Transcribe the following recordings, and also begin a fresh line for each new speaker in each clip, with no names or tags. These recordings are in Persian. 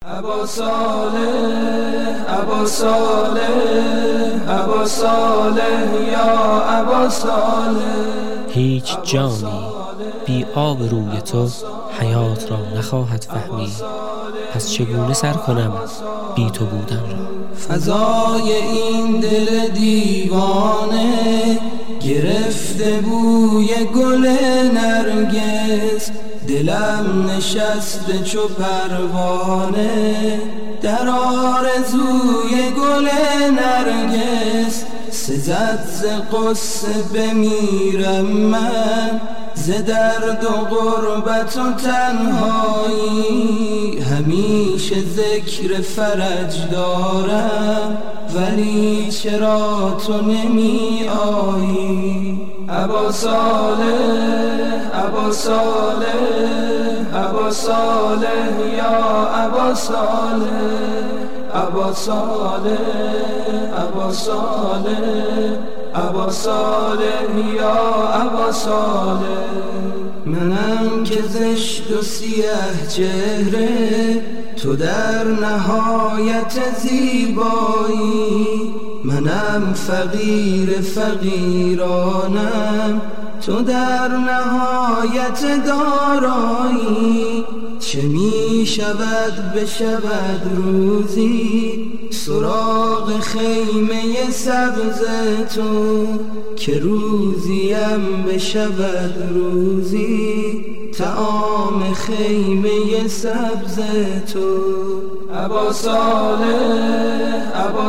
ابا صالح ابا صالح ابا صالح یا ابا صالح.
هیچ جانی بی آب روی تو حیات را نخواهد فهمید، پس چگونه سر کنم بی تو بودن را؟
فضای این دل دیوانه گرفته بوی گل نرگس، دلم نشسته چو پروانه در آرزوی گل نرگس. سزد ز غصه بمیرم من، ز درد و غربت و تنهایی، همیشه ذکر فرج دارم ولی چرا تو نمی آیی؟ ابا صالح ابا صالح ابا صالح یا ابا صالح. ابا صالح ابا صالح ابا صالح یا ابا صالح. منم که زشت و سیاه چهره، تو در نهایت زیبایی. منم فقیر فقیرانم، تو در نهایت دارایی. چه می شود بشود روزی سراغ خیمه سبز تو، که روزیم بشود روزی طعام خیمه سبز تو. ابا صالح ابا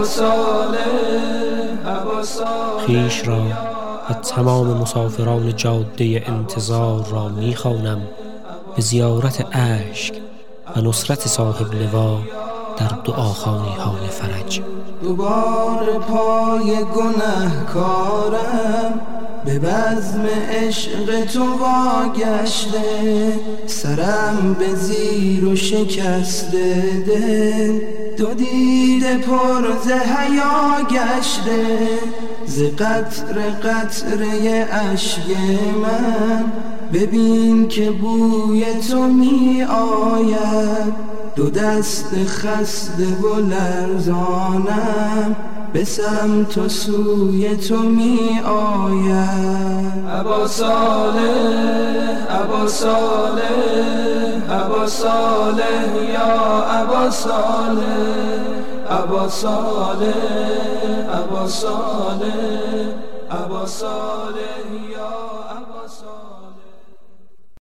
صالح ابا صالح.
خویش را و تمام مسافران جاده انتظار را می‌خوانم به زیارت اشک و نصرت صاحب لوا در دعاخانه حال فرج.
دوباره پای گنهکارم به بزم عشق تو واگشته، سرم به زیر و شکسته دل، دو دیده پر ز حیا گشته. ز قطره قطره اشک من ببین که بوی تو می آید. دو دست خسته و لرزانم به سمت و سوی تو می آید. ابا صالح ابا صالح ابا صالح یا ابا صالح. ابا صالح ابا صالح ابا صالح یا